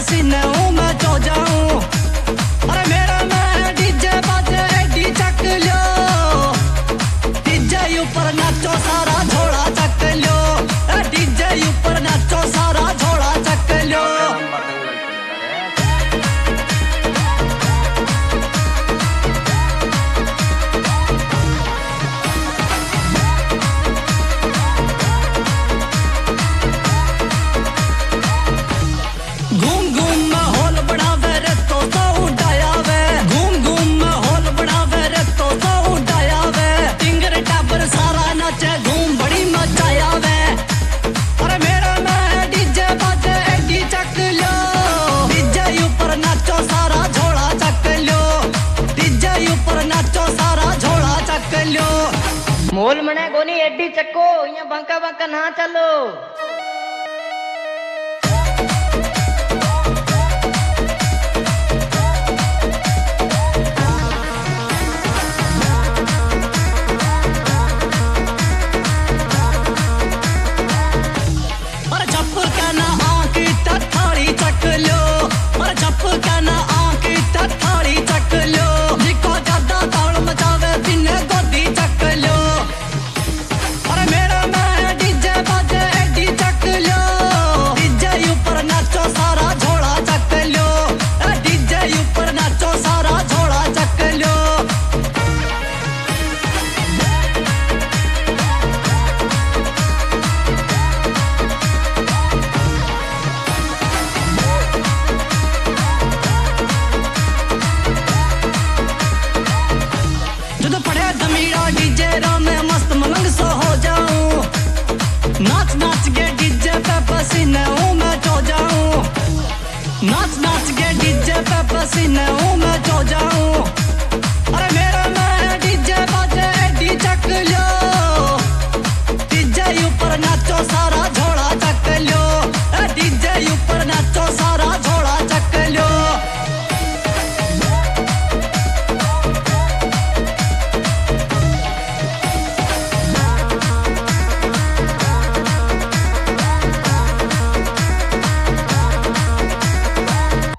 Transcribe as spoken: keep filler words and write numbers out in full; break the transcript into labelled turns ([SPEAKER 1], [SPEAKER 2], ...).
[SPEAKER 1] पसीने हूँ मैं जो जाऊँ। अरे मेरा मैं डीजे बाजे एडी चक लो, डीजे ऊपर नाचो सारा झोला चक लो, डीजे ऊपर नाचो सारा झोला चक लो।
[SPEAKER 2] मोल मने कोनी एडी चक्को, इया बंका बंका ना चलो।